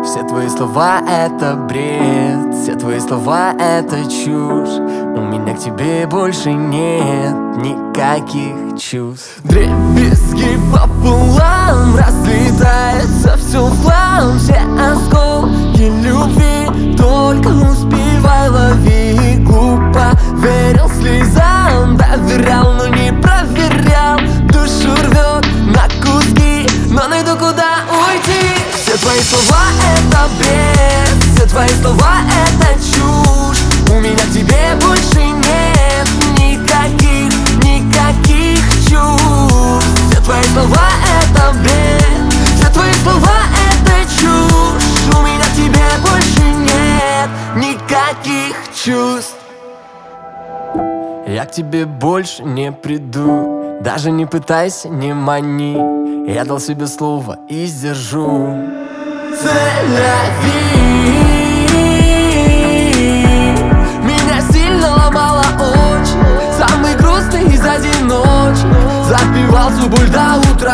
Все твои слова — это бред, все твои слова — это чушь. У меня к тебе больше нет никаких чувств. Дребезги пополам, разлетается все в хлам. Все осколки любви, только успевай лови. Глупо верил слезам, доверял, но не проверял. Душу рвет на куски, но найду куда уйти. Все твои слова — это бред, все твои слова — это чушь. У меня к тебе больше нет никаких чувств. Все твои слова — это бред, все твои слова — это чушь. У меня к тебе больше нет никаких чувств. Я к тебе больше не приду, даже не пытайся, не мани. Я дал себе слово и сдержу. Меня сильно ломало очень, самый грустный из одиночек. Запивал свою боль до утра.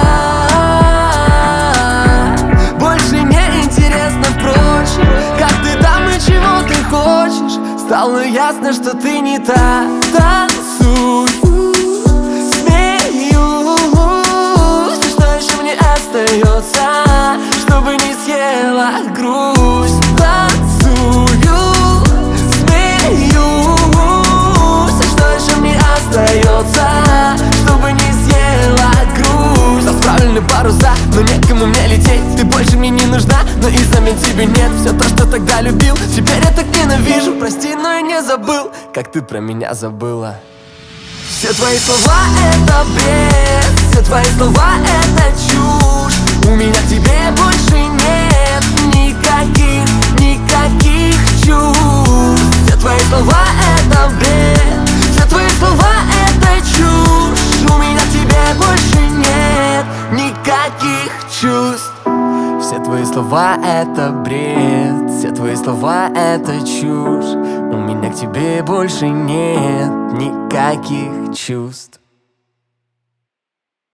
Больше не интересно, впрочем, как ты там и чего ты хочешь. Стало ясно, что ты не та. Танцую, смеюсь, что еще мне остается, чтобы не съела грусть. Танцую, смеюсь, что еще мне остается, чтобы не съела грусть. Расправлены паруса, но некому мне лететь. Ты больше мне не нужна, но и замен тебе нет. Все то, что тогда любил, теперь я так ненавижу. Прости, но я не забыл, как ты про меня забыла. Все твои слова — это бред, все твои слова — это чушь. У меня к тебе больше нет никаких чувств. Все твои слова — это бред, все твои слова — это чушь. У меня к тебе больше нет никаких чувств. Все твои слова — это бред, все твои слова — это чушь. У меня к тебе больше нет никаких чувств.